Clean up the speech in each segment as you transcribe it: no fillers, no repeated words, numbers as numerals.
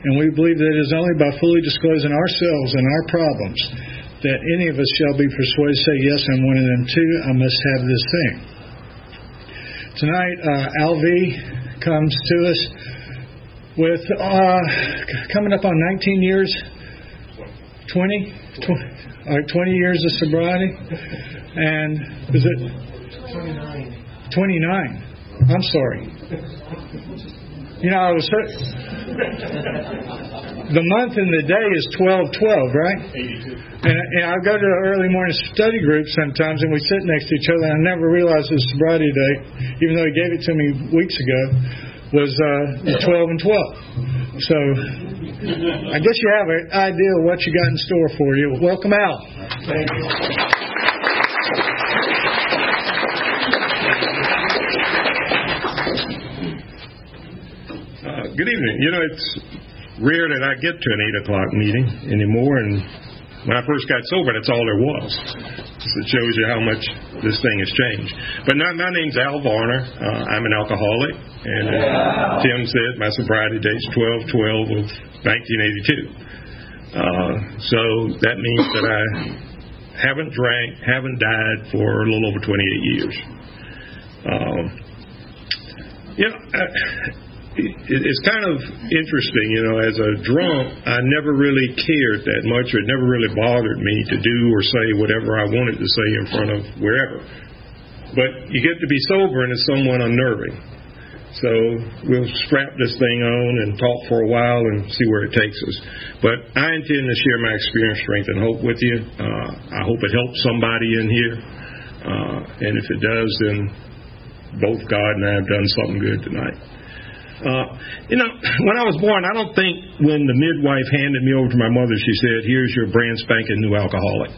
And we believe that it is only by fully disclosing ourselves and our problems that any of us shall be persuaded to say, yes, I'm one of them too. I must have this thing. Tonight, Alvy comes to us with coming up on 19 years, 20 years of sobriety. And is it 29? I'm sorry. You know, the month and the day is 12/12, right? 82. And I go to an early morning study group sometimes, and we sit next to each other. And I never realized it was sobriety day, even though he gave it to me weeks ago, was 12 and 12. So I guess you have an idea of what you got in store for you. Welcome, Al. Thank you. Good evening. You know, it's rare that I get to an 8 o'clock meeting anymore, and when I first got sober, that's all there was. It shows you how much this thing has changed. But now, my name's Al Varner. I'm an alcoholic, and Tim said my sobriety date's 12/12 of 1982. So that means that I haven't drank, haven't died for a little over 28 years. It's kind of interesting, you know, as a drunk, I never really cared that much, or it never really bothered me to do or say whatever I wanted to say in front of wherever. But you get to be sober and it's somewhat unnerving. So we'll strap this thing on and talk for a while and see where it takes us. But I intend to share my experience, strength, and hope with you. I hope it helps somebody in here. And if it does, then both God and I have done something good tonight. You know, when I was born, I don't think when the midwife handed me over to my mother, she said, here's your brand spanking new alcoholic.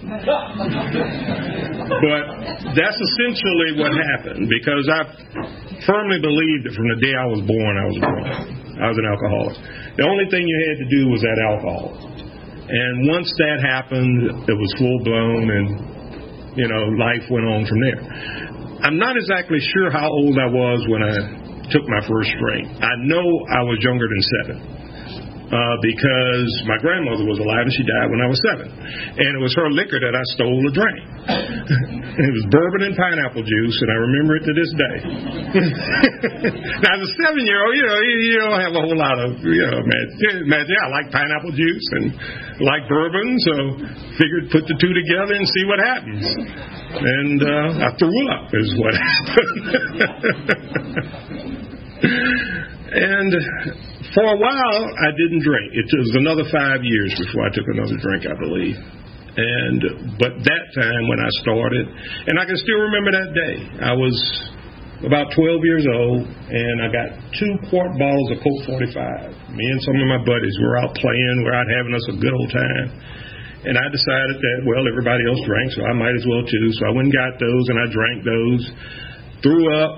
But that's essentially what happened, because I firmly believed that from the day I was born, I was drunk. I was an alcoholic. The only thing you had to do was that alcohol. And once that happened, it was full blown, and, you know, life went on from there. I'm not exactly sure how old I was when I took my first drink. I know I was younger than 7 because my grandmother was alive and she died when I was 7. And it was her liquor that I stole to drink. It was bourbon and pineapple juice, and I remember it to this day. Now, as a 7-year-old, you don't have a whole lot of, imagine, I like pineapple juice and like bourbon, so figured put the two together and see what happens. And I threw up is what happened. And for a while, I didn't drink. It was another 5 years before I took another drink, I believe. But that time when I started, and I can still remember that day, I was about 12 years old, and I got 2 quart bottles of Colt 45. Me and some of my buddies were out playing, we're out having us a good old time. And I decided that, well, everybody else drank, so I might as well too. So I went and got those, and I drank those, threw up,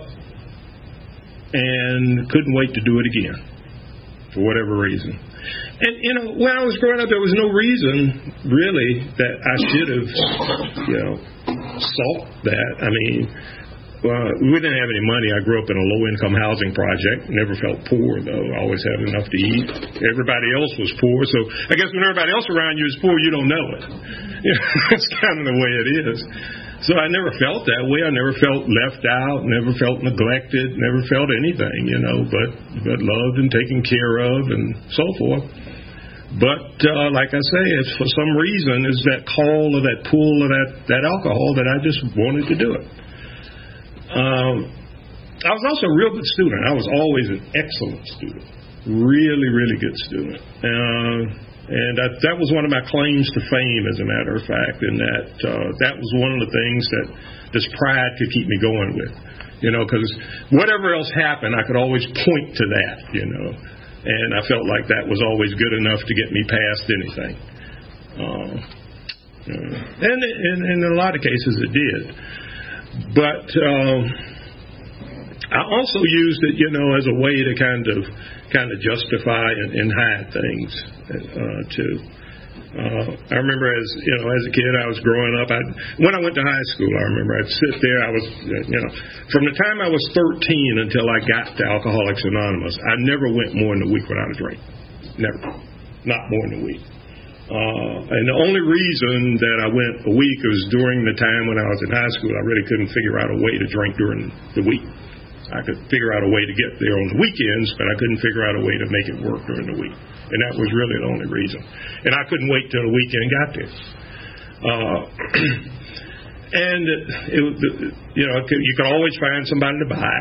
and couldn't wait to do it again for whatever reason. And, you know, when I was growing up, there was no reason, really, that I should have, sought that. I mean, we didn't have any money. I grew up in a low-income housing project. Never felt poor, though. I always had enough to eat. Everybody else was poor. So I guess when everybody else around you is poor, you don't know it. That's kind of the way it is. So I never felt that way. I never felt left out, never felt neglected, never felt anything, but loved and taken care of and so forth. But like I say, it's for some reason is that call or that pull of that alcohol that I just wanted to do it. I was also a real good student. I was always an excellent student. Really, really good student. And that was one of my claims to fame, as a matter of fact, in that was one of the things that this pride could keep me going with, because whatever else happened, I could always point to that, and I felt like that was always good enough to get me past anything. And in a lot of cases it did. But I also used it, as a way to kind of justify and hide things too. I remember as a kid, I was growing up. When I went to high school, I remember I'd sit there. I was, from the time I was 13 until I got to Alcoholics Anonymous, I never went more than a week without a drink. Never. Not more than a week. And the only reason that I went a week was during the time when I was in high school. I really couldn't figure out a way to drink during the week. I could figure out a way to get there on the weekends, but I couldn't figure out a way to make it work during the week. And that was really the only reason. And I couldn't wait till the weekend got there. And you could always find somebody to buy.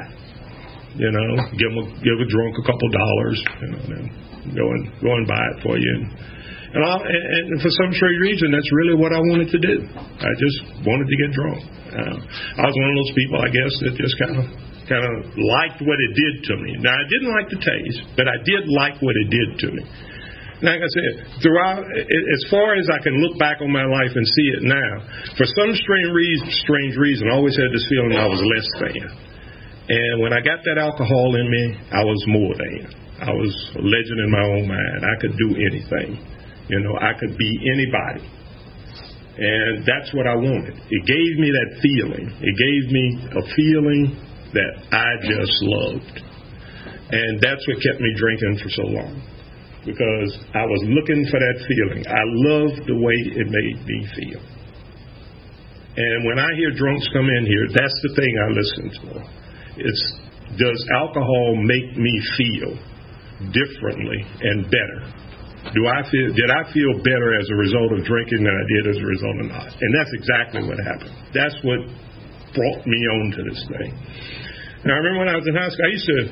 Give a drunk a couple dollars. Then go and buy it for you. And for some strange reason, that's really what I wanted to do. I just wanted to get drunk. I was one of those people, I guess, that just kind of liked what it did to me. Now, I didn't like the taste, but I did like what it did to me. Like I said, throughout, as far as I can look back on my life and see it now, for some strange reason, I always had this feeling I was less than. And when I got that alcohol in me, I was more than. I was a legend in my own mind. I could do anything. I could be anybody. And that's what I wanted. It gave me that feeling. It gave me a feeling that I just loved. And that's what kept me drinking for so long. Because I was looking for that feeling. I loved the way it made me feel. And when I hear drunks come in here, that's the thing I listen for. It's, does alcohol make me feel differently and better? Did I feel better as a result of drinking than I did as a result of not? And that's exactly what happened. That's what brought me on to this thing. Now, I remember when I was in high school, I used to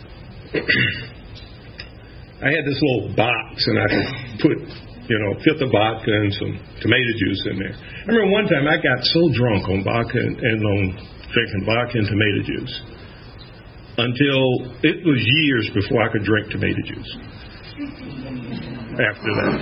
I had this little box, and I could put, a fifth of vodka and some tomato juice in there. I remember one time I got so drunk on vodka and on drinking vodka and tomato juice until it was years before I could drink tomato juice. After that.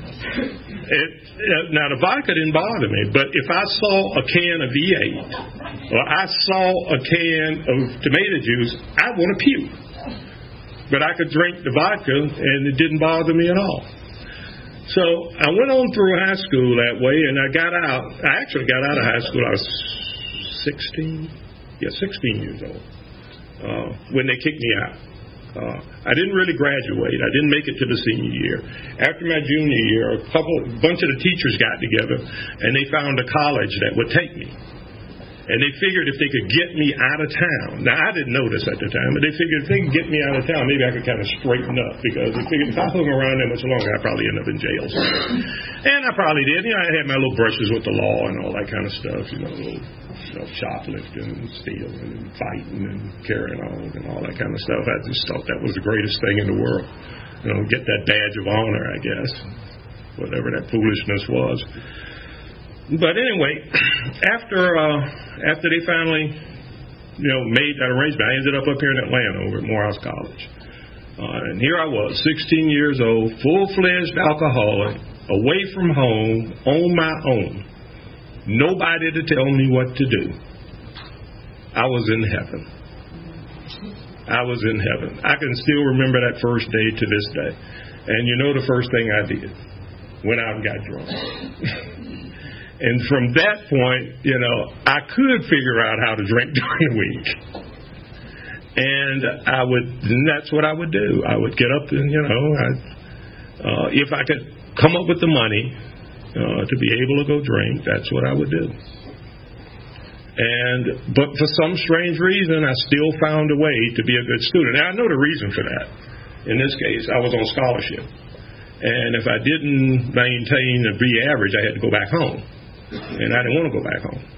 Now, the vodka didn't bother me, but if I saw a can of V8 or I saw a can of tomato juice, I'd want to puke. But I could drink the vodka, and it didn't bother me at all. So I went on through high school that way, and I got out. I actually got out of high school. I was 16 years old when they kicked me out. I didn't really graduate. I didn't make it to the senior year. After my junior year, a bunch of the teachers got together, and they found a college that would take me. And they figured if they could get me out of town. Now, I didn't know this at the time, but they figured if they could get me out of town, maybe I could kind of straighten up. Because they figured if I hung around that much longer, I'd probably end up in jail somewhere. And I probably did. I had my little brushes with the law and all that kind of stuff. Shoplifting and stealing and fighting and carrying on and all that kind of stuff. I just thought that was the greatest thing in the world. Get that badge of honor, I guess. Whatever that foolishness was. But anyway, after they finally, made that arrangement, I ended up here in Atlanta over at Morehouse College. And here I was, 16 years old, full-fledged alcoholic, away from home, on my own. Nobody to tell me what to do. I was in heaven. I was in heaven. I can still remember that first day to this day. And the first thing I did? Went out and got drunk. And from that point, I could figure out how to drink during the week. And that's what I would do. I would get up and, if I could come up with the money to be able to go drink, that's what I would do. But for some strange reason, I still found a way to be a good student. Now, I know the reason for that. In this case, I was on scholarship. And if I didn't maintain a B average, I had to go back home. And I didn't want to go back home.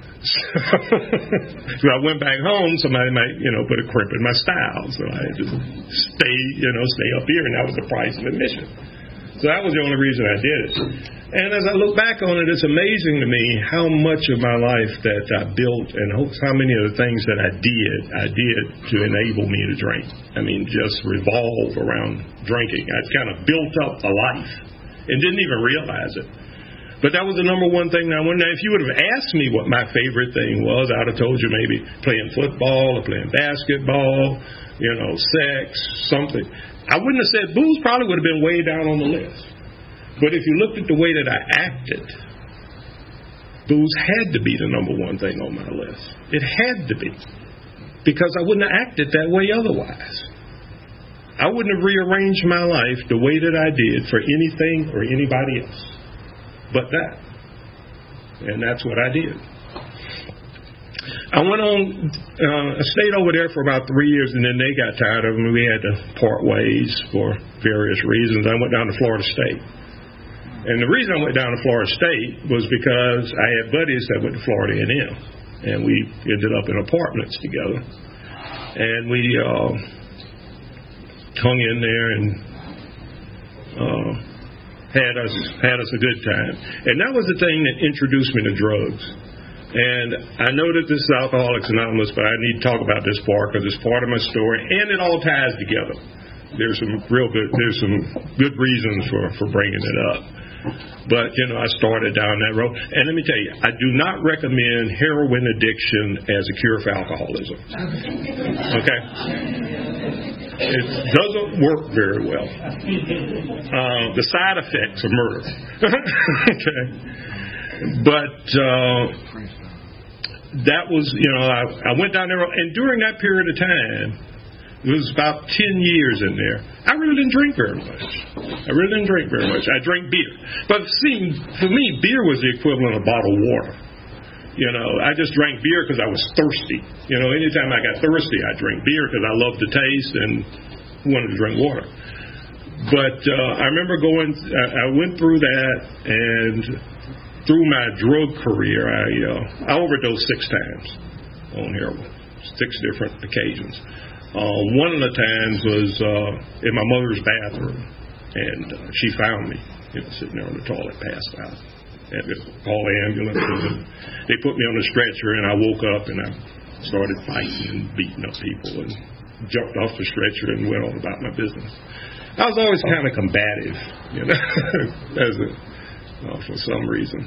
So I went back home, somebody might, put a crimp in my style. So I had to stay up here, and that was the price of admission. So that was the only reason I did it. And as I look back on it, it's amazing to me how much of my life that I built and how many of the things that I did to enable me to drink. I mean, just revolve around drinking. I kind of built up a life and didn't even realize it. But that was the number one thing that I wanted. Now, if you would have asked me what my favorite thing was, I would have told you maybe playing football or playing basketball, sex, something. I wouldn't have said booze. Probably would have been way down on the list. But if you looked at the way that I acted, booze had to be the number one thing on my list. It had to be. Because I wouldn't have acted that way otherwise. I wouldn't have rearranged my life the way that I did for anything or anybody else but that. And that's what I did. I went on, I stayed over there for about 3 years, and then they got tired of me. We had to part ways for various reasons. I went down to Florida State. And the reason I went down to Florida State was because I had buddies that went to Florida A&M, and we ended up in apartments together. And we hung in there and had us a good time. And that was the thing that introduced me to drugs. And I know that this is Alcoholics Anonymous, but I need to talk about this part because it's part of my story, and it all ties together. There's some good reasons for bringing it up. But, I started down that road. And let me tell you, I do not recommend heroin addiction as a cure for alcoholism. Okay? It doesn't work very well. The side effects are murder. Okay? But that was, I went down there, and during that period of time, it was about 10 years in there, I really didn't drink very much. I drank beer. But see, for me, beer was the equivalent of bottled water. I just drank beer because I was thirsty. Anytime I got thirsty, I drank beer because I loved the taste and wanted to drink water. But I remember I went through that, and through my drug career, I overdosed 6 times on heroin, 6 different occasions. One of the times was in my mother's bathroom, and she found me, sitting there on the toilet, passed out. Had to call the ambulance, and they put me on a stretcher, and I woke up, and I started fighting and beating up people, and jumped off the stretcher and went on about my business. I was always kind of combative, for some reason.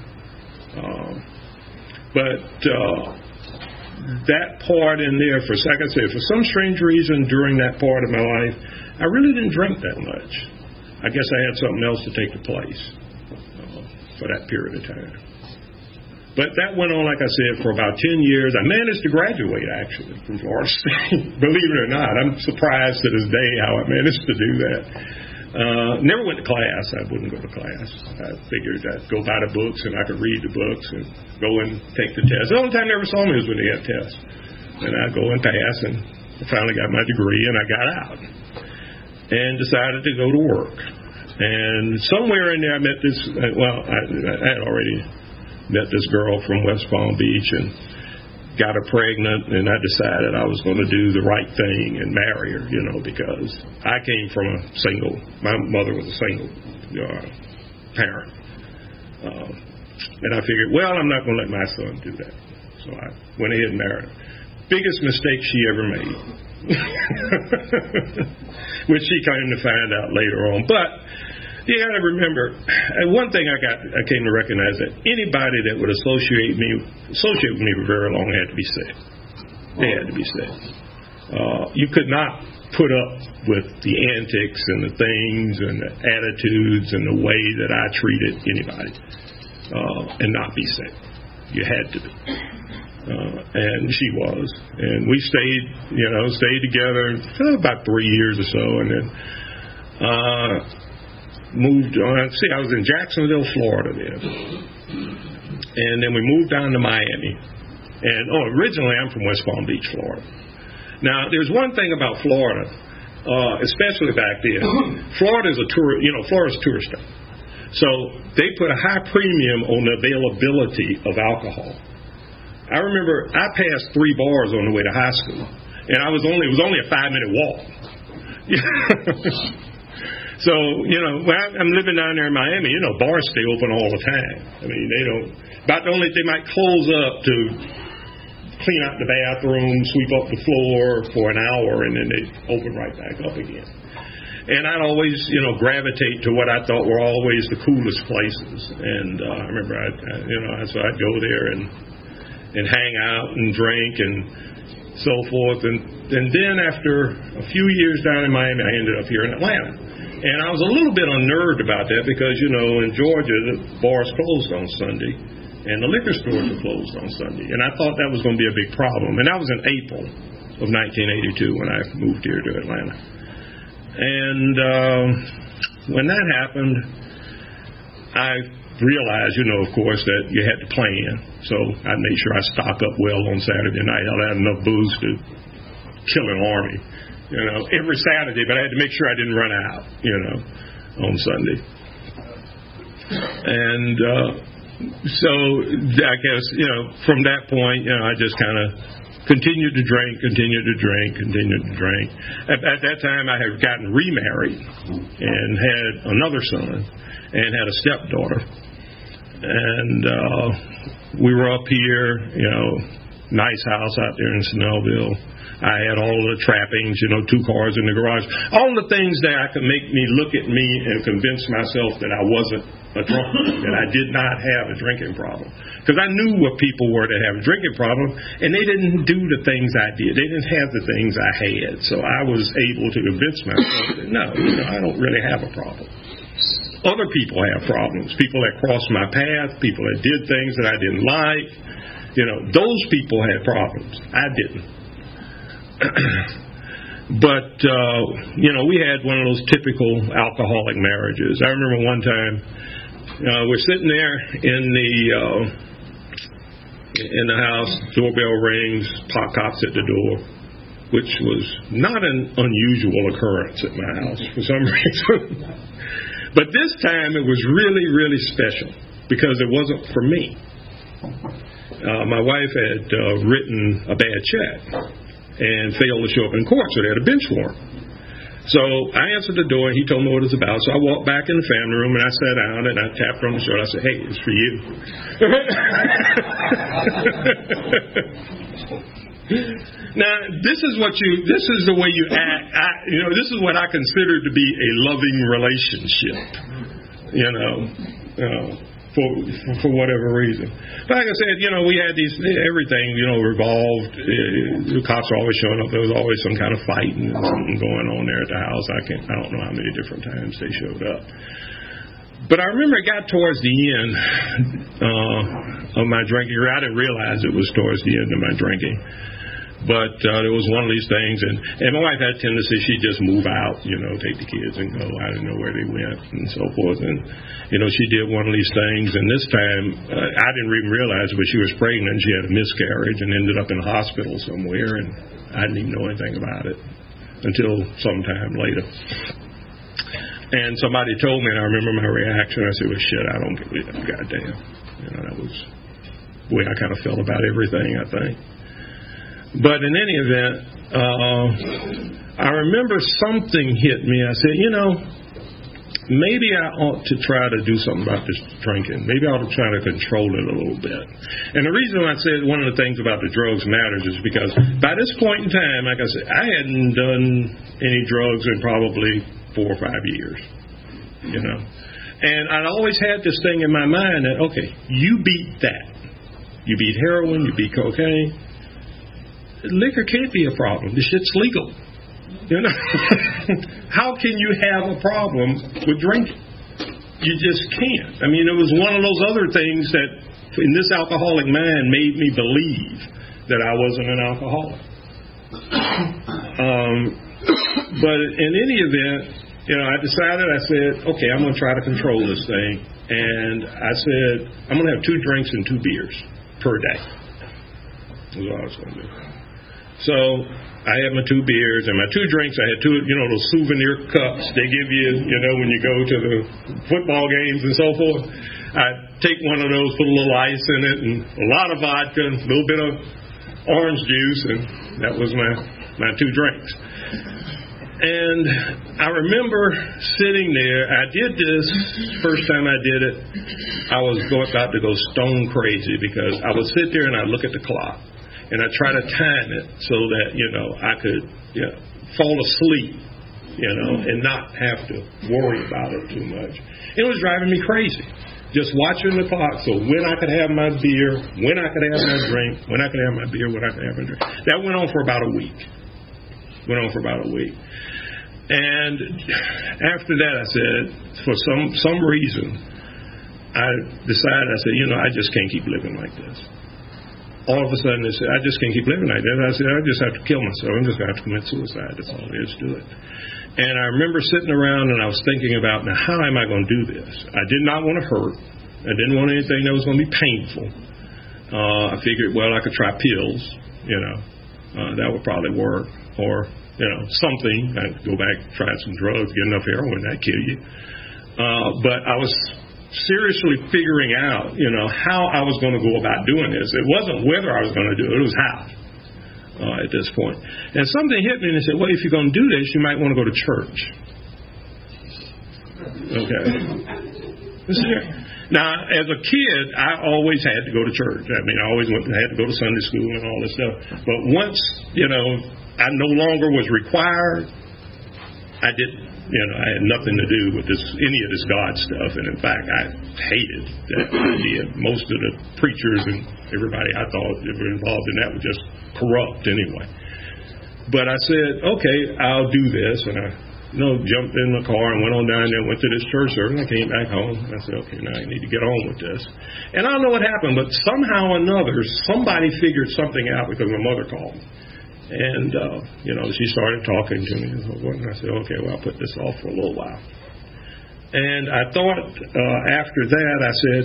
But that part in there, like I said, for some strange reason during that part of my life, I really didn't drink that much. I guess I had something else to take the place for that period of time. But that went on, like I said, for about 10 years. I managed to graduate, actually, from Florida State. Believe it or not, I'm surprised to this day how I managed to do that. Never went to class. I wouldn't go to class. I figured I'd go buy the books and I could read the books and go and take the test. The only time they ever saw me was when they had tests. And I'd go and pass, and I finally got my degree, and I got out and decided to go to work. And somewhere in there I met this, I had already met this girl from West Palm Beach and got her pregnant, and I decided I was going to do the right thing and marry her, because I came from my mother was a single parent. And I figured, I'm not going to let my son do that. So I went ahead and married her. Biggest mistake she ever made, which she came to find out later on. But you got to remember, one thing I came to recognize, that anybody that would associate with me for very long had to be sick. They had to be sick. You could not put up with the antics and the things and the attitudes and the way that I treated anybody and not be sick. You had to be. And she was. And we stayed together for about 3 years or so, and then moved on. I was in Jacksonville, Florida then. And then we moved down to Miami. And originally I'm from West Palm Beach, Florida. Now, there's one thing about Florida, especially back then. Florida's a tourist state. So they put a high premium on the availability of alcohol. I remember I passed 3 bars on the way to high school, and it was only a 5-minute walk. So, when I'm living down there in Miami, bars stay open all the time. I mean, they might close up to clean out the bathroom, sweep up the floor for an hour, and then they open right back up again. And I'd always, gravitate to what I thought were always the coolest places. And I remember, so I'd go there and hang out and drink and so forth. And then after a few years down in Miami, I ended up here in Atlanta. And I was a little bit unnerved about that because, in Georgia, the bars closed on Sunday and the liquor stores were closed on Sunday. And I thought that was going to be a big problem. And that was in April of 1982 when I moved here to Atlanta. And when that happened, I realized, of course, that you had to plan. So I made sure I stock up well on Saturday night. I had enough booze to kill an army, every Saturday, but I had to make sure I didn't run out, on Sunday. And so I guess, from that point, I just kind of continued to drink. At that time, I had gotten remarried and had another son and had a stepdaughter. And we were up here, nice house out there in Snellville. I had all the trappings, 2 cars in the garage, all the things that could make me look at me and convince myself that I wasn't a drunk, that I did not have a drinking problem. Because I knew what people were that have a drinking problem, and they didn't do the things I did. They didn't have the things I had. So I was able to convince myself that, no, I don't really have a problem. Other people have problems. People that crossed my path, people that did things that I didn't like. Those people had problems. I didn't. But, we had one of those typical alcoholic marriages. I remember one time we're sitting there in the house, doorbell rings, pot cops at the door, which was not an unusual occurrence at my house for some reason. But this time it was really, really special because it wasn't for me. My wife had written a bad check and failed to show up in court, so they had a bench warrant. So I answered the door, and he told me what it was about. So I walked back in the family room, and I sat down, and I tapped her on the shoulder. I said, "Hey, it's for you." Now, this is the way you act. This is what I consider to be a loving relationship, for whatever reason. But like I said, we had everything, revolved. The cops were always showing up. There was always some kind of fighting and something going on there at the house. I don't know how many different times they showed up. But I remember it got towards the end of my drinking. I didn't realize it was towards the end of my drinking. But it was one of these things, and my wife had a tendency, she'd just move out, take the kids and go. I didn't know where they went and so forth. And, she did one of these things, and this time, I didn't even realize it, but she was pregnant, and she had a miscarriage and ended up in a hospital somewhere, and I didn't even know anything about it until sometime later. And somebody told me, and I remember my reaction, I said, well, shit, I don't get it, goddamn. That was the way I kind of felt about everything, I think. But in any event, I remember something hit me. I said, maybe I ought to try to do something about this drinking. Maybe I ought to try to control it a little bit. And the reason I said one of the things about the drugs matters is because by this point in time, like I said, I hadn't done any drugs in probably 4 or 5 years, And I'd always had this thing in my mind that, okay, you beat that. You beat heroin, you beat cocaine. Liquor can't be a problem. This shit's legal. How can you have a problem with drinking? You just can't. It was one of those other things that in this alcoholic mind made me believe that I wasn't an alcoholic. But in any event, I decided, I said, okay, I'm going to try to control this thing. And I said, I'm going to have 2 drinks and 2 beers per day. That's what I was going to do. So I had my 2 beers and my 2 drinks. I had 2, those souvenir cups they give you, when you go to the football games and so forth. I'd take one of those, put a little ice in it, and a lot of vodka, and a little bit of orange juice, and that was my 2 drinks. And I remember sitting there. I did this first time I did it. I was about to go stone crazy because I would sit there and I'd look at the clock. And I try to time it so that, I could fall asleep, and not have to worry about it too much. It was driving me crazy, just watching the clock. So when I could have my beer, when I could have my drink, when I could have my beer, when I could have my drink. That went on for about a week. And after that, I said, for some reason, I decided, I said, I just can't keep living like this. All of a sudden, I said, I just can't keep living like that. I said, I just have to kill myself. I'm just going to have to commit suicide. That's all there is to it. And I remember sitting around and I was thinking about, now, how am I going to do this? I did not want to hurt. I didn't want anything that was going to be painful. I figured, well, I could try pills, that would probably work, or, something. I'd go back, try some drugs, get enough heroin, that'd kill you. But I was seriously figuring out, how I was going to go about doing this. It wasn't whether I was going to do it, it was how at this point. And something hit me and they said, well, if you're going to do this, you might want to go to church. Okay. Now, as a kid, I always had to go to church. I mean, I always had to go to Sunday school and all this stuff. But once, I no longer was required, I didn't. I had nothing to do with any of this God stuff. And in fact, I hated that idea. Most of the preachers and everybody I thought that were involved in that were just corrupt anyway. But I said, okay, I'll do this. And I jumped in the car and went on down there, went to this church service, and I came back home. And I said, okay, now I need to get on with this. And I don't know what happened, but somehow or another, somebody figured something out because my mother called me. And, she started talking to me. And I said, okay, well, I'll put this off for a little while. And I thought after that, I said,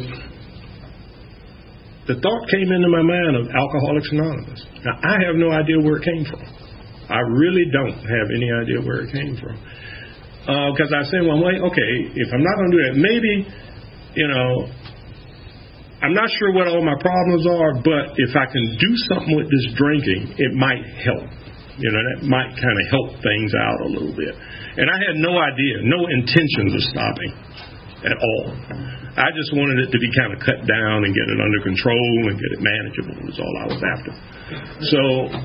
the thought came into my mind of Alcoholics Anonymous. Now, I have no idea where it came from. I really don't have any idea where it came from. Because I said, well, wait, okay, if I'm not going to do that, maybe, I'm not sure what all my problems are, but if I can do something with this drinking, it might help. That might kind of help things out a little bit. And I had no idea, no intentions of stopping at all. I just wanted it to be kind of cut down and get it under control and get it manageable was all I was after. So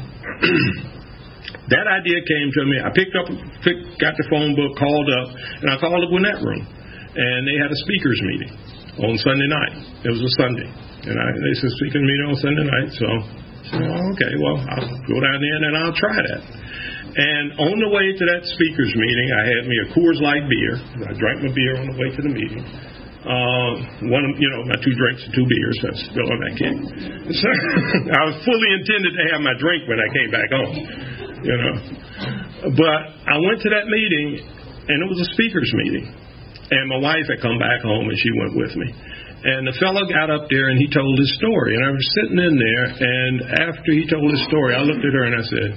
that idea came to me. I got the phone book, called up, and I called the Gwinnett Room. And they had a speakers meeting on Sunday night. It was a Sunday. And they said speaking meeting on Sunday night. So I said, okay, well, I'll go down there and I'll try that. And on the way to that speakers meeting, I had me a Coors Light beer. I drank my beer on the way to the meeting. My 2 drinks and 2 beers. That's still on that kick. So I was fully intended to have my drink when I came back home. But I went to that meeting, and it was a speakers meeting. And my wife had come back home, and she went with me. And the fellow got up there, and he told his story. And I was sitting in there, and after he told his story, I looked at her, and I said,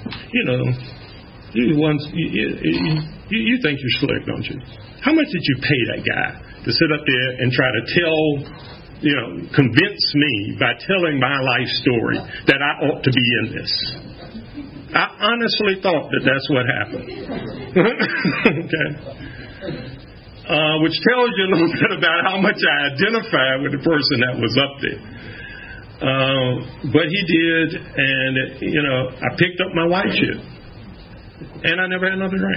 you think you're slick, don't you? How much did you pay that guy to sit up there and try to convince me by telling my life story that I ought to be in this? I honestly thought that that's what happened. Okay. Which tells you a little bit about how much I identified with the person that was up there. But he did, and, I picked up my white chip, and I never had another drink.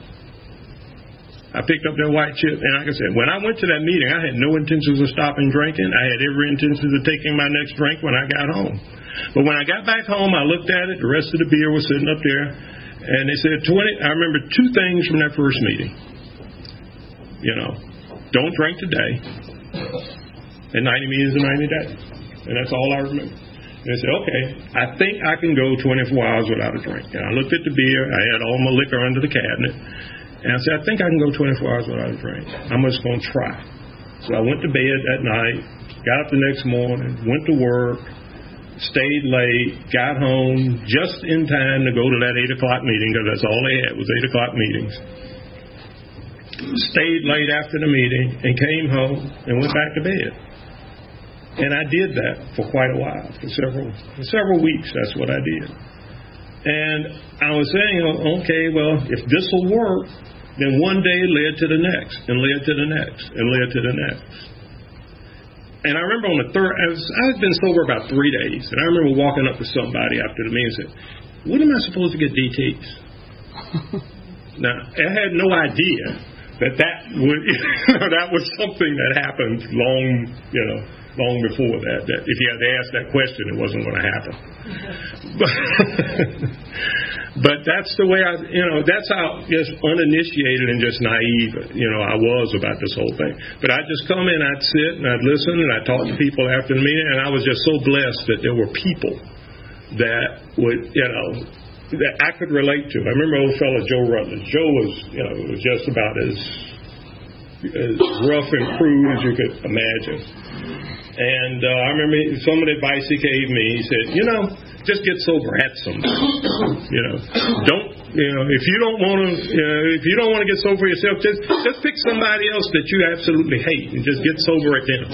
I picked up that white chip, and like I said, when I went to that meeting, I had no intentions of stopping drinking. I had every intention of taking my next drink when I got home. But when I got back home, I looked at it. The rest of the beer was sitting up there, and they said, I remember 2 things from that first meeting. Don't drink today, and 90 meetings in 90 days. And that's all I remember. And I said, okay, I think I can go 24 hours without a drink. And I looked at the beer. I had all my liquor under the cabinet. And I said, I think I can go 24 hours without a drink. I'm just going to try. So I went to bed that night, got up the next morning, went to work, stayed late, got home just in time to go to that 8 o'clock meeting, because that's all they had was 8 o'clock meetings. Stayed late after the meeting and came home and went back to bed. And I did that for quite a while, for several weeks. That's what I did. And I was saying, okay, well, if this will work, then one day led to the next, and led to the next, and led to the next. And I remember on the third, I had been sober about 3 days, and I remember walking up to somebody after the meeting and said, when am I supposed to get DTs? Now, I had no idea that was something that happened long before that if you had to ask that question, it wasn't going to happen. But that's the way that's how just uninitiated and just naive, I was about this whole thing. But I'd just come in, I'd sit and I'd listen and I'd talk to people after the meeting, and I was just so blessed that there were people that would, that I could relate to. I remember old fellow Joe Rutledge. Joe was, was just about as rough and crude as you could imagine. And I remember some of the advice he gave me. He said, just get sober at somebody. If you don't want to get sober yourself, just pick somebody else that you absolutely hate and just get sober at them.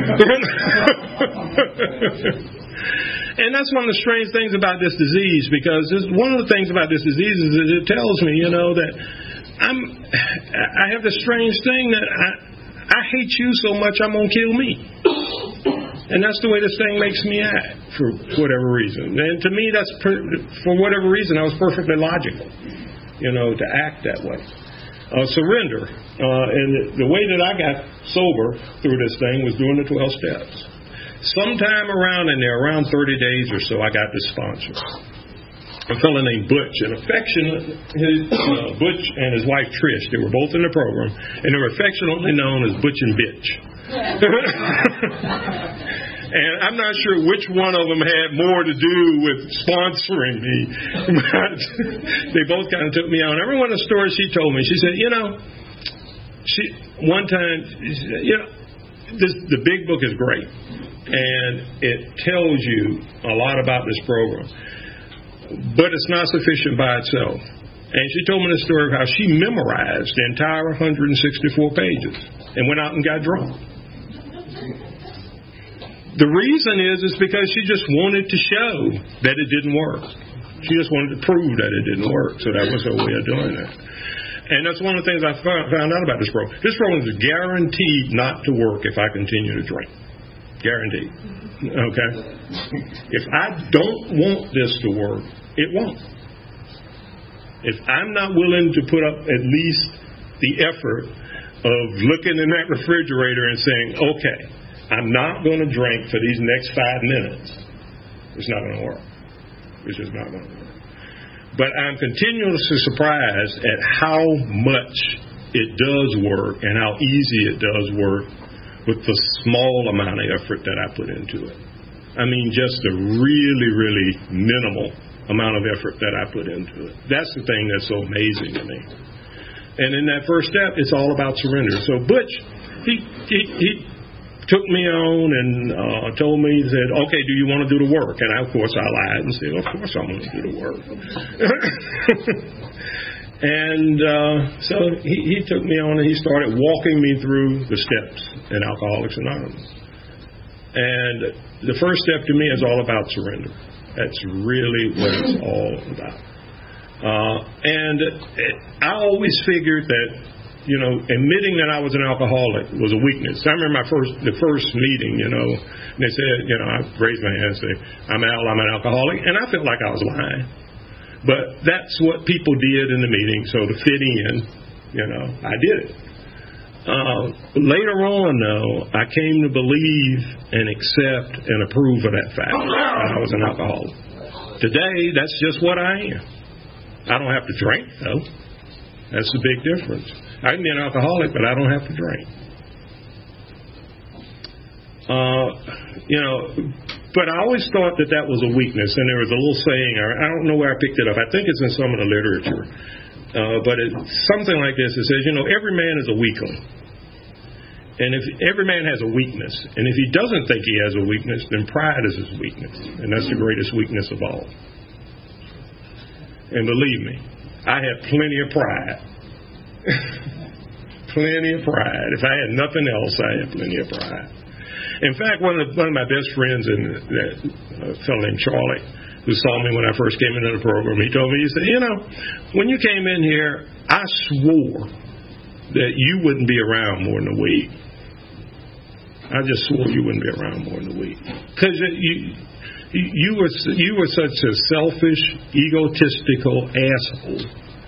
And that's one of the strange things about this disease, because one of the things about this disease is that it tells me, that I have this strange thing that I hate you so much I'm going to kill me. And that's the way this thing makes me act, for whatever reason. And to me, that's for whatever reason, I was perfectly logical, to act that way. Surrender. And the way that I got sober through this thing was doing the 12 steps. Sometime around 30 days or so, I got this sponsor. A fellow named Butch, and Butch and his wife Trish, they were both in the program, and they were affectionately known as Butch and Bitch. And I'm not sure which one of them had more to do with sponsoring me, but they both kind of took me on. Every one of the stories she told me, she said, one time, the big book is great, and it tells you a lot about this program. But it's not sufficient by itself. And she told me the story of how she memorized the entire 164 pages and went out and got drunk. The reason is because she just wanted to show that it didn't work. She just wanted to prove that it didn't work. So that was her way of doing that. And that's one of the things I found out about this program. This program is guaranteed not to work if I continue to drink. Guaranteed. Okay? If I don't want this to work, it won't. If I'm not willing to put up at least the effort of looking in that refrigerator and saying, okay, I'm not going to drink for these next 5 minutes, it's not going to work. It's just not going to work. But I'm continuously surprised at how much it does work and how easy it does work with the small amount of effort that I put into it. I mean, just a really, really minimal amount of effort that I put into it. That's the thing that's so amazing to me. And in that first step, it's all about surrender. So Butch, he took me on and told me, he said, okay, do you want to do the work? And of course I lied and said, of course I want to do the work. And so he took me on and he started walking me through the steps in Alcoholics Anonymous. And the first step to me is all about surrender. That's really what it's all about. And I always figured that, admitting that I was an alcoholic was a weakness. I remember the first meeting, and they said, I raised my hand and said, I'm an alcoholic, and I felt like I was lying. But that's what people did in the meeting, so to fit in, I did it. Later on, though, I came to believe and accept and approve of that fact that I was an alcoholic. Today, that's just what I am. I don't have to drink, though. That's the big difference. I can be an alcoholic, but I don't have to drink. But I always thought that was a weakness, and there was a little saying, I don't know where I picked it up. I think it's in some of the literature. But it's something like this. It says, every man is a weakling. And if every man has a weakness, and if he doesn't think he has a weakness, then pride is his weakness. And that's the greatest weakness of all. And believe me, I have plenty of pride. Plenty of pride. If I had nothing else, I had plenty of pride. In fact, one of my best friends, a fellow named Charlie, who saw me when I first came into the program, he told me, he said, when you came in here, I swore that you wouldn't be around more than a week. I just swore you wouldn't be around more than a week. Because you were such a selfish, egotistical asshole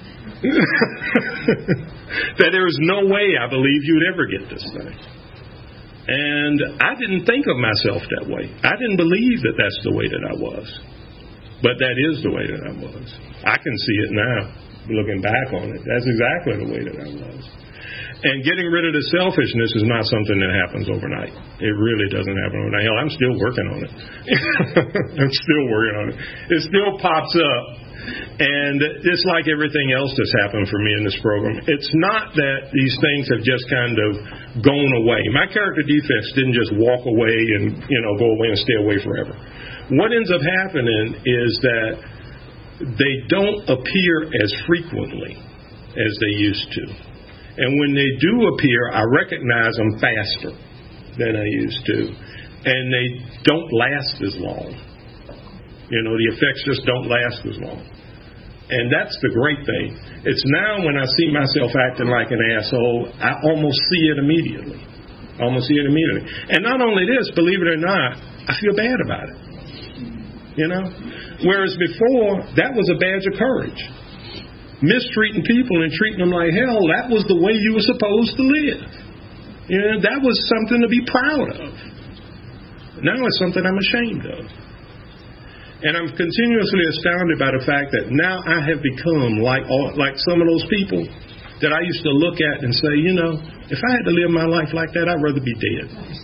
that there was no way I believed you'd ever get this thing. And I didn't think of myself that way. I didn't believe that that's the way that I was. But that is the way that I was. I can see it now, looking back on it. That's exactly the way that I was. And getting rid of the selfishness is not something that happens overnight. It really doesn't happen overnight. Hell, I'm still working on it. I'm still working on it. It still pops up. And it's like everything else that's happened for me in this program. It's not that these things have just kind of gone away. My character defects didn't just walk away and, go away and stay away forever. What ends up happening is that they don't appear as frequently as they used to. And when they do appear, I recognize them faster than I used to. And they don't last as long. The effects just don't last as long. And that's the great thing. It's now when I see myself acting like an asshole, I almost see it immediately. And not only this, believe it or not, I feel bad about it. Whereas before, that was a badge of courage. Mistreating people and treating them like hell, that was the way you were supposed to live. That was something to be proud of. Now it's something I'm ashamed of. And I'm continuously astounded by the fact that now I have become like some of those people that I used to look at and say, if I had to live my life like that, I'd rather be dead.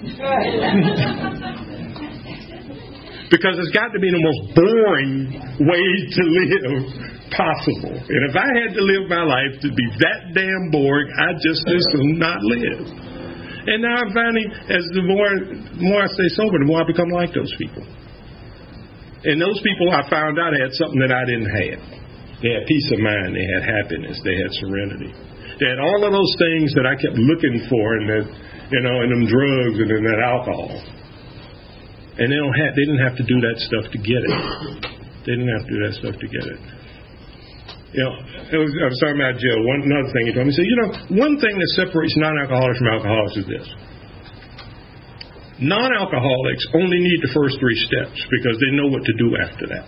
Because it's got to be the most boring way to live possible. And if I had to live my life to be that damn boring, I'd just as soon not live. And now I'm finding, as the more I stay sober, the more I become like those people. And those people, I found out, had something that I didn't have. They had peace of mind. They had happiness. They had serenity. They had all of those things that I kept looking for in that, in them drugs and in that alcohol. And they didn't have to do that stuff to get it. They didn't have to do that stuff to get it. I was talking about Jill. Another thing he told me, he said, one thing that separates non-alcoholics from alcoholics is this. Non-alcoholics only need the first 3 steps because they know what to do after that.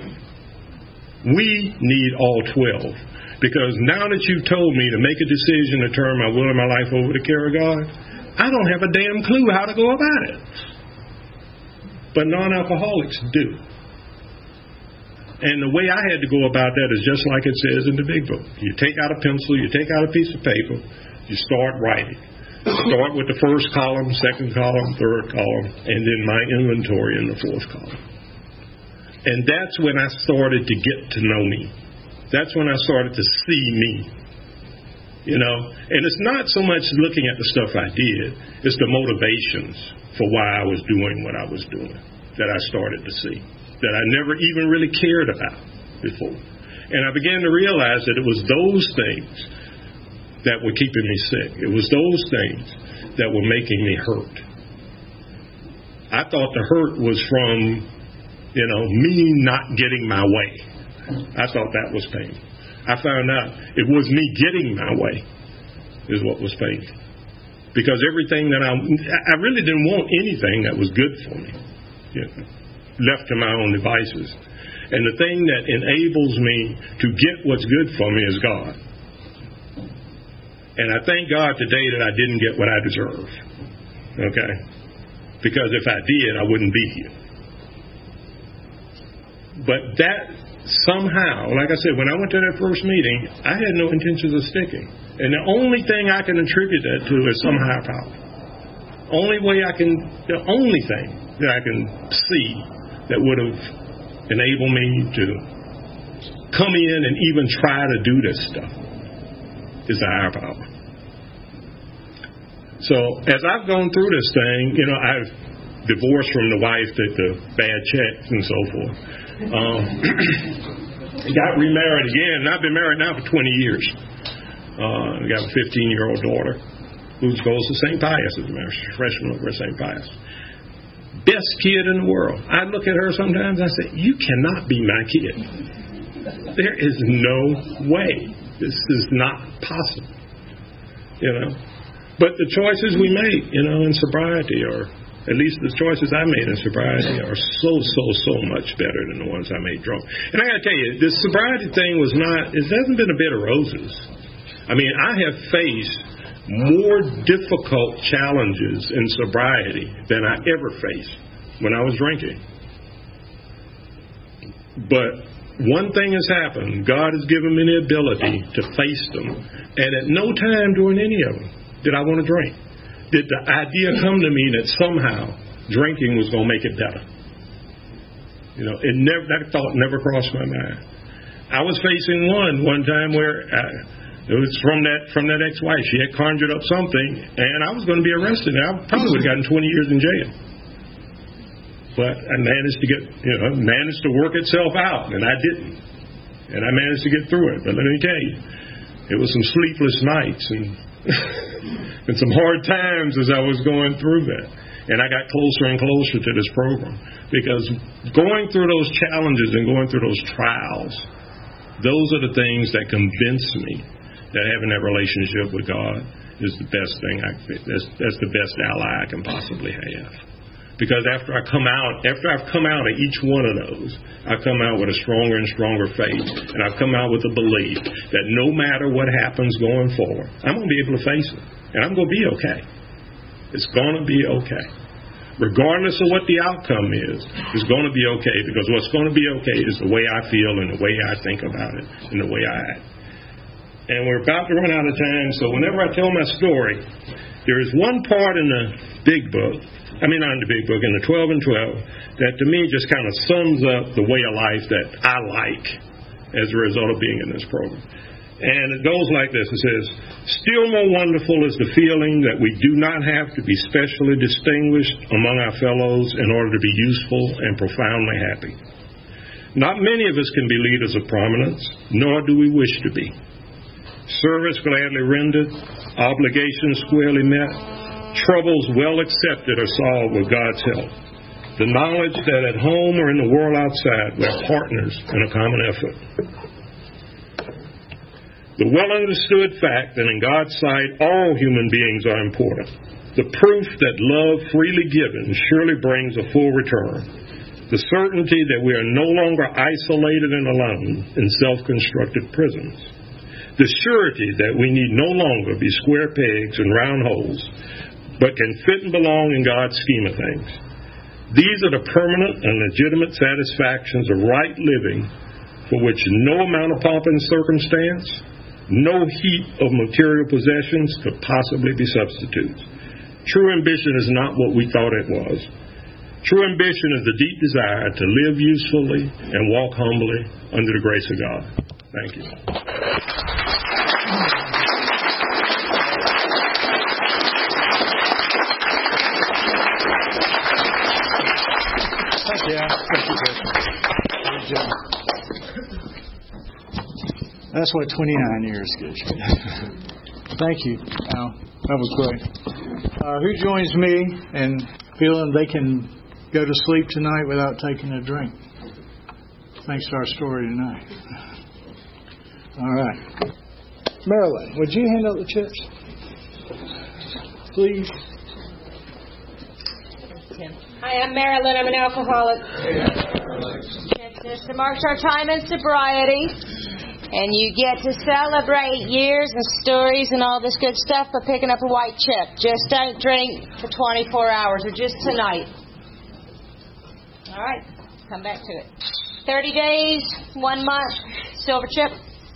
We need all 12 because now that you've told me to make a decision to turn my will and my life over to the care of God, I don't have a damn clue how to go about it. But non-alcoholics do. And the way I had to go about that is just like it says in the big book. You take out a pencil, you take out a piece of paper, you start writing. Start with the first column, second column, third column, and then my inventory in the 4th column. And that's when I started to get to know me. That's when I started to see me. And it's not so much looking at the stuff I did, it's the motivations for why I was doing what I was doing that I started to see, that I never even really cared about before. And I began to realize that it was those things that were keeping me sick. It was those things that were making me hurt. I thought the hurt was from, me not getting my way. I thought that was pain. I found out it was me getting my way is what was painful. Because everything that I really didn't want anything that was good for me, left to my own devices. And the thing that enables me to get what's good for me is God. And I thank God today that I didn't get what I deserve. Okay? Because if I did, I wouldn't be here. But that somehow, like I said, when I went to that first meeting, I had no intentions of sticking. And the only thing I can attribute that to is some higher power. The only thing that I can see that would have enabled me to come in and even try to do this stuff is the higher power. So as I've gone through this thing, I've divorced from the wife that the bad checks and so forth. Got remarried again, and I've been married now for 20 years. I got a 15-year-old daughter who goes to St. Pius as a freshman over at St. Pius. Best kid in the world. I look at her sometimes and I say, you cannot be my kid. There is no way. This is not possible. But the choices we make, in sobriety, or at least the choices I made in sobriety, are so much better than the ones I made drunk. And I got to tell you, this sobriety thing it hasn't been a bed of roses. I mean, I have faced more difficult challenges in sobriety than I ever faced when I was drinking. But one thing has happened. God has given me the ability to face them. And at no time during any of them did I want to drink? Did the idea come to me that somehow drinking was going to make it better? That thought never crossed my mind. I was facing one time where it was from that ex-wife. She had conjured up something, and I was going to be arrested. I probably would have gotten 20 years in jail. But I managed to work itself out, and I didn't. And I managed to get through it. But let me tell you, it was some sleepless nights and some hard times as I was going through that. And I got closer and closer to this program, because going through those challenges and going through those trials, those are the things that convince me that having that relationship with God is the best thing. That's the best ally I can possibly have. Because after I've come out of each one of those, I come out with a stronger and stronger faith, and I've come out with a belief that no matter what happens going forward, I'm going to be able to face it, and I'm going to be okay. It's going to be okay. Regardless of what the outcome is, it's going to be okay, because what's going to be okay is the way I feel and the way I think about it and the way I act. And we're about to run out of time, so whenever I tell my story, there is one part in the big book, not in the big book, in the 12 and 12, that to me just kind of sums up the way of life that I like as a result of being in this program. And it goes like this. It says, still more wonderful is the feeling that we do not have to be specially distinguished among our fellows in order to be useful and profoundly happy. Not many of us can be leaders of prominence, nor do we wish to be. Service gladly rendered, obligations squarely met, troubles well accepted or solved with God's help. The knowledge that at home or in the world outside we're partners in a common effort. The well understood fact that in God's sight all human beings are important. The proof that love freely given surely brings a full return. The certainty that we are no longer isolated and alone in self-constructed prisons. The surety that we need no longer be square pegs and round holes, but can fit and belong in God's scheme of things. These are the permanent and legitimate satisfactions of right living, for which no amount of pomp and circumstance, no heap of material possessions could possibly be substitutes. True ambition is not what we thought it was. True ambition is the deep desire to live usefully and walk humbly under the grace of God. Thank you. Yeah, thank you, Chris. Good job. That's what 29 years gives you. Thank you, Al. That was great. Who joins me in feeling they can go to sleep tonight without taking a drink? Thanks to our story tonight. All right. Marilyn, would you hand out the chips? Please. Hi, I'm Marilyn. I'm an alcoholic. This marks our time in sobriety. And you get to celebrate years and stories and all this good stuff by picking up a white chip. Just don't drink for 24 hours or just tonight. All right, come back to it. 30 days, 1 month, silver chip.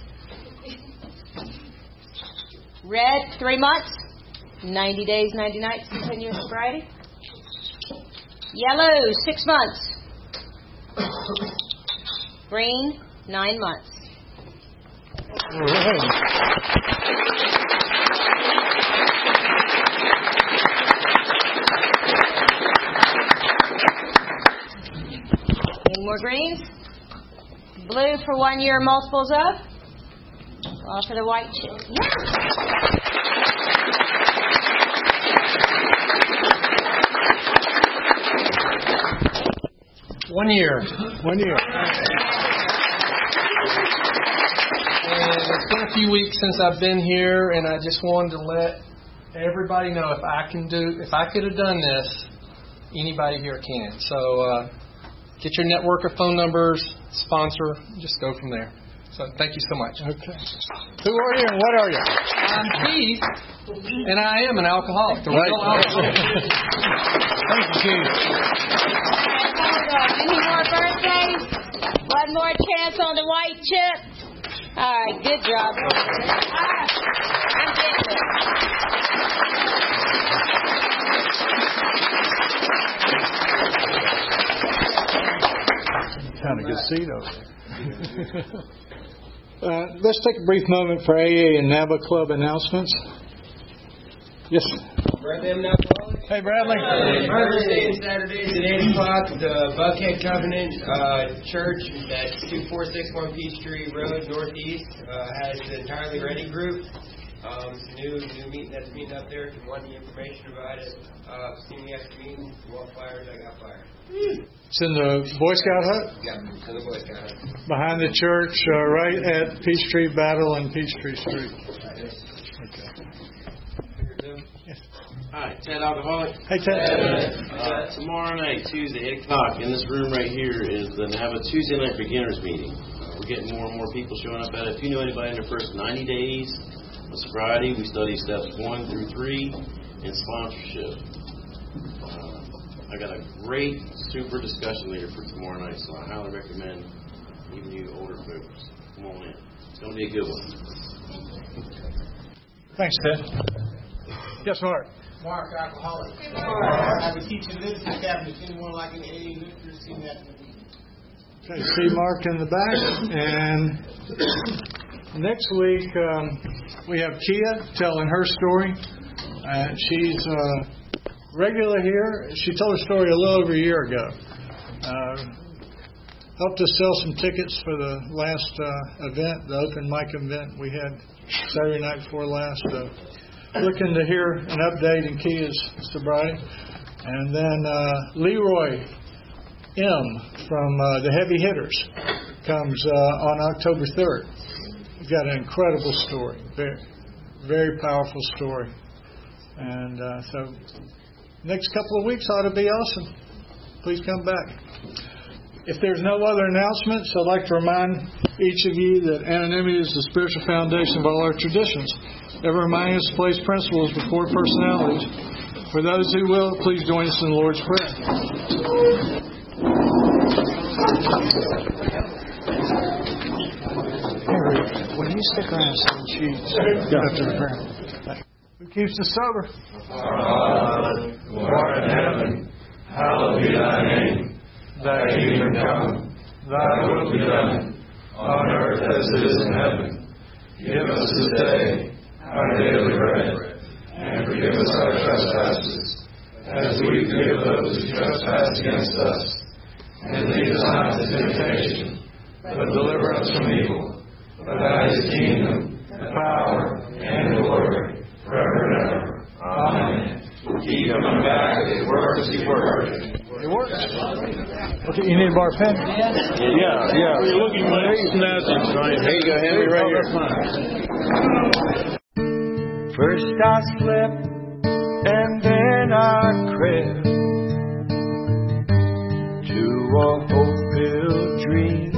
Red, 3 months. 90 days, 90 nights, continuous sobriety. Yellow, 6 months. Green, 9 months. All right. Any more greens? Blue for 1 year, multiples of. All for the white chip. Yeah. 1 year. 1 year. And it's been a few weeks since I've been here, and I just wanted to let everybody know if I could have done this, anybody here can. So get your network of phone numbers, sponsor, just go from there. So thank you so much. Okay. Who are you and what are you? I'm Keith, and I am an alcoholic. The real alcoholic. Thank you, Keith. Any more birthdays? One more chance on the white chip. All right, good job. I'm getting it. Kind of good seat over there. Let's take a brief moment for AA and NABA Club announcements. Yes. Hey, Bradley. Thursdays and Saturdays at 8 o'clock, the Buckhead Covenant Church at 2461 Peachtree Road, Northeast, has the Entirely Ready group. It's a new meeting that's meeting up there. If you want any information about it, see me after the meeting. If you want flyers, I got flyers. It's in the Boy Scout hut? Yeah, it's in the Boy Scout hut. Behind the church, right at Peachtree Battle and Peachtree Street. Okay. Hi, Ted Alcoholic. Hey, Ted. Tomorrow night, Tuesday, 8 o'clock, in this room right here is the NABA Tuesday Night Beginners Meeting. We're getting more and more people showing up at it. If you know anybody in their first 90 days of sobriety, we study steps 1 through 3 in sponsorship. I got a great, super discussion leader for tomorrow night, so I highly recommend even you older folks. Come on in. It's going to be a good one. Thanks, Ted. Yes, Mark. Mark, alcoholic. I would teach a literature cabinet. If anyone like an AA literature, see that. Okay, see Mark in the back. And next week, we have Kia telling her story. She's regular here. She told her story a little over a year ago. Helped us sell some tickets for the last event, the open mic event we had Saturday night before last. Looking to hear an update in Kia's sobriety. And then Leroy M. from the Heavy Hitters comes on October 3rd. He's got an incredible story, very, very powerful story. And so next couple of weeks ought to be awesome. Please come back. If there's no other announcements, I'd like to remind each of you that anonymity is the spiritual foundation of all our traditions. Ever reminding us to place principles before personalities. For those who will, please join us in the Lord's Prayer. Henry, will you stick around some sheets after the prayer? Who keeps us sober? Our Father, who art in heaven, hallowed be thy name. Thy kingdom come, thy will be done, on earth as it is in heaven. Give us this day our daily bread, and forgive us our trespasses, as we forgive those who trespass against us. And lead us not into temptation, but deliver us from evil. For thine is the kingdom, the power, and the glory, forever and ever. Amen. Keep coming back, it works, it works. It works. Okay, you need a bar pen? Yeah. You're looking for message, right? There you go, Henry, right here. First I slept, and then I crept to a hope-filled dream.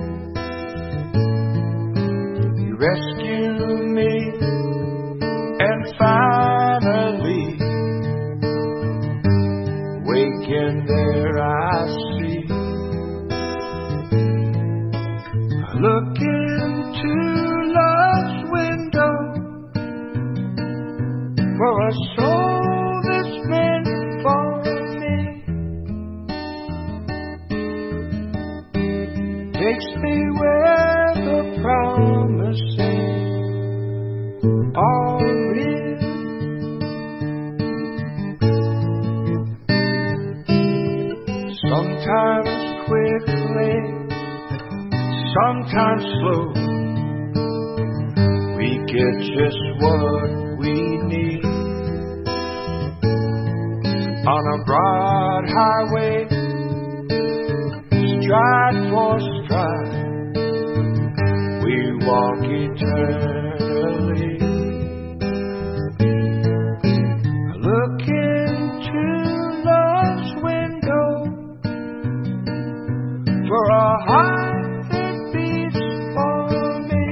You rescued me, and finally, waking there I see. I look into love's window for a soul that's meant for me. Takes me where the promises are real. Sometimes quickly, sometimes slow, we get just what we need. On a broad highway, stride for stride, we walk eternally. I look into love's window for a heart that beats for me.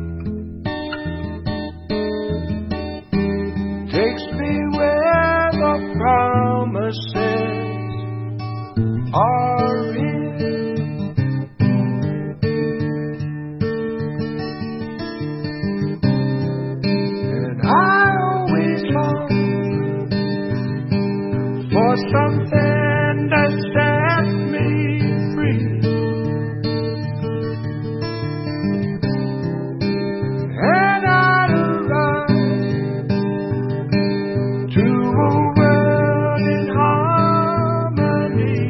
Takes me where the promises are real. for something that set me free. And I'd arrive to a world in harmony.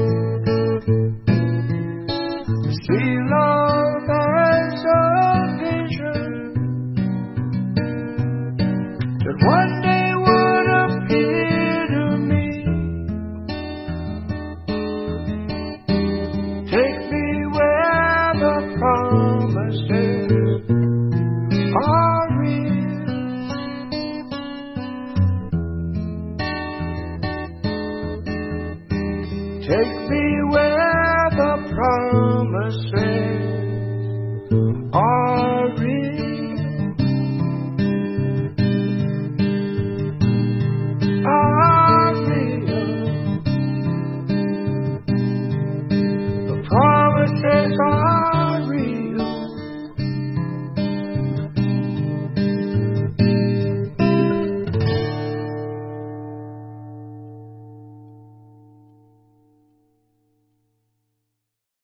See love as a vision that one day would appear to me. Take me where the promises are real. Take me where the promises